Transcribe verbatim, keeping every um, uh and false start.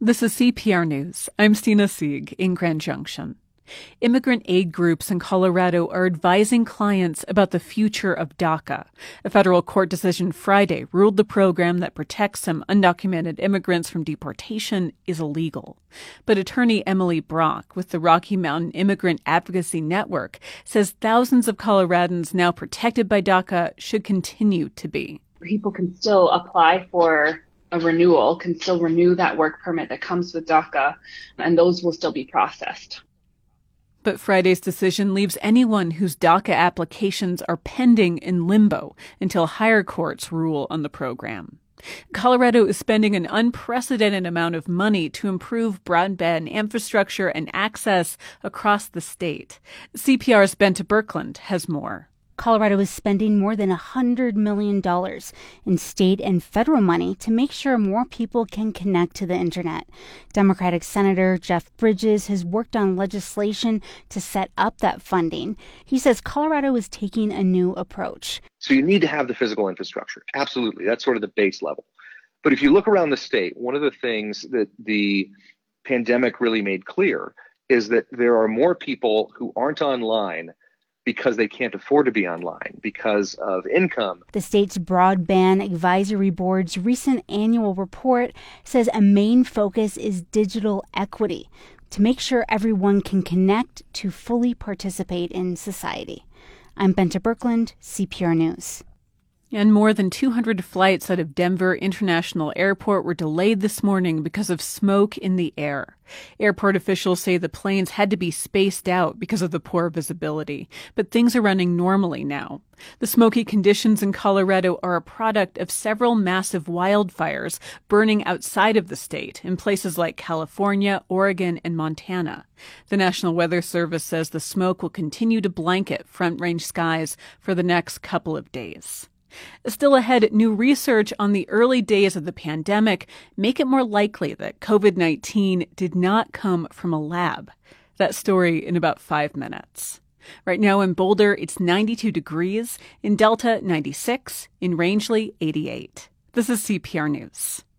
This is C P R News. I'm Stina Sieg in Grand Junction. Immigrant aid groups in Colorado are advising clients about the future of DACA. A federal court decision Friday ruled the program that protects some undocumented immigrants from deportation is illegal. But attorney Emily Brock with the Rocky Mountain Immigrant Advocacy Network says thousands of Coloradans now protected by DACA should continue to be. People can still apply for a renewal, can still renew that work permit that comes with DACA, and those will still be processed. But Friday's decision leaves anyone whose DACA applications are pending in limbo until higher courts rule on the program. Colorado is spending an unprecedented amount of money to improve broadband infrastructure and access across the state. C P R's Bente Birkeland has more. Colorado is spending more than one hundred million dollars in state and federal money to make sure more people can connect to the internet. Democratic Senator Jeff Bridges has worked on legislation to set up that funding. He says Colorado is taking a new approach. So you need to have the physical infrastructure. Absolutely. That's sort of the base level. But if you look around the state, one of the things that the pandemic really made clear is that there are more people who aren't online because they can't afford to be online because of income. The state's Broadband Advisory Board's recent annual report says a main focus is digital equity to make sure everyone can connect to fully participate in society. I'm Bente Birkeland, C P R News. And more than two hundred flights out of Denver International Airport were delayed this morning because of smoke in the air. Airport officials say the planes had to be spaced out because of the poor visibility, but things are running normally now. The smoky conditions in Colorado are a product of several massive wildfires burning outside of the state in places like California, Oregon, and Montana. The National Weather Service says the smoke will continue to blanket Front Range skies for the next couple of days. Still ahead, new research on the early days of the pandemic make it more likely that covid nineteen did not come from a lab. That story in about five minutes. Right now in Boulder, it's ninety-two degrees. In Delta, ninety-six. In Rangeley, eighty-eight. This is C P R News.